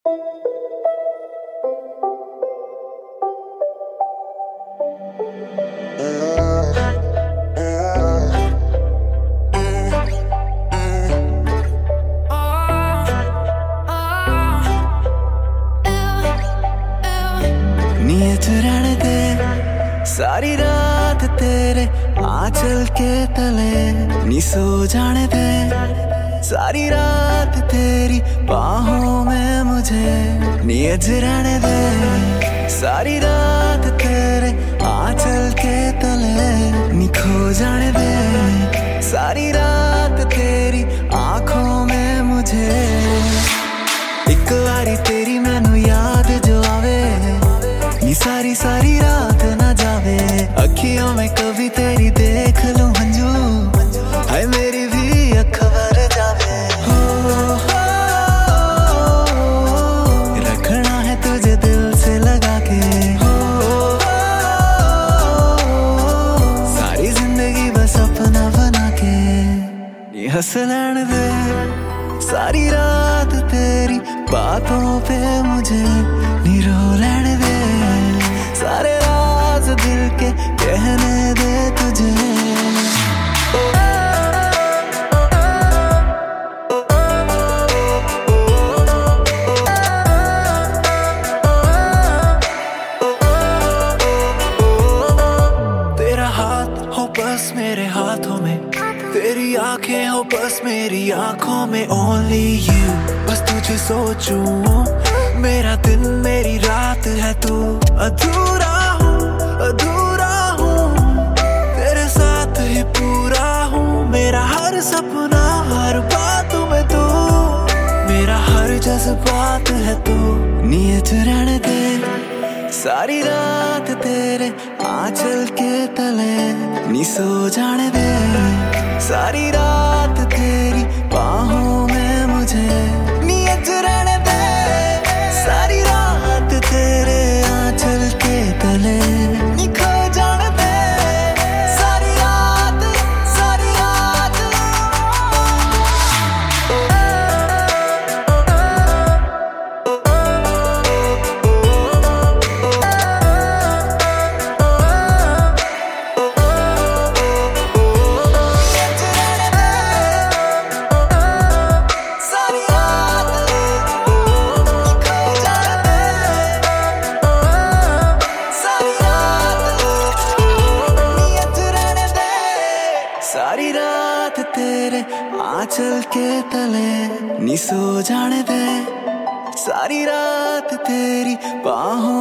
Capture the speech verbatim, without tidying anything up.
रहने दे सारी रात तेरे आंचल के तले, नी सो जाने दे सारी रात तेरी बाहों में मुझे, नीयज रहने दे सारी रात तेरे आंचल के तले, नी खो जाने दे सारी रात तेरी आंखों में मुझे। एक बारी तेरी मैनू याद जो आवे, नी सारी सारी रात ना जावे, अखियों में कभी तेरी देख लूं हंजू, हाय मेरी भी अख भर जावे। हो, हो, रखना है तुझे दिल से लगा के, हो, सारी जिंदगी बस अपना बना के, नी हंस लेने दे सारी रात तेरी बातों पे मुझे, नी रो लेने दे सारे राज दिल के कहने दे तुझे। तेरा हाथ हो बस मेरे हाथों में, तेरी आंखें हो बस मेरी आंखों में, ओनली यू बस तुझे सोचूं, मेरा दिन मेरी रात है तू, अधूरा हूँ अधूरा हूँ तेरे साथ ही पूरा हूँ, मेरा हर सपना हर बात में तू, मेरा हर जज्बात है तू, नीयत रहने दे सारी रात तेरे आंचल के तले, नी सो जाने दे सारी रात तेरी बाहों में मुझे, नीयत रहने दे सारी रात तेरे आंचल के तले, नी खो जाने दे सारी रात सारी रात। सारी रात तेरे आंचल के तले, नी सो जाने दे सारी रात तेरी बाहों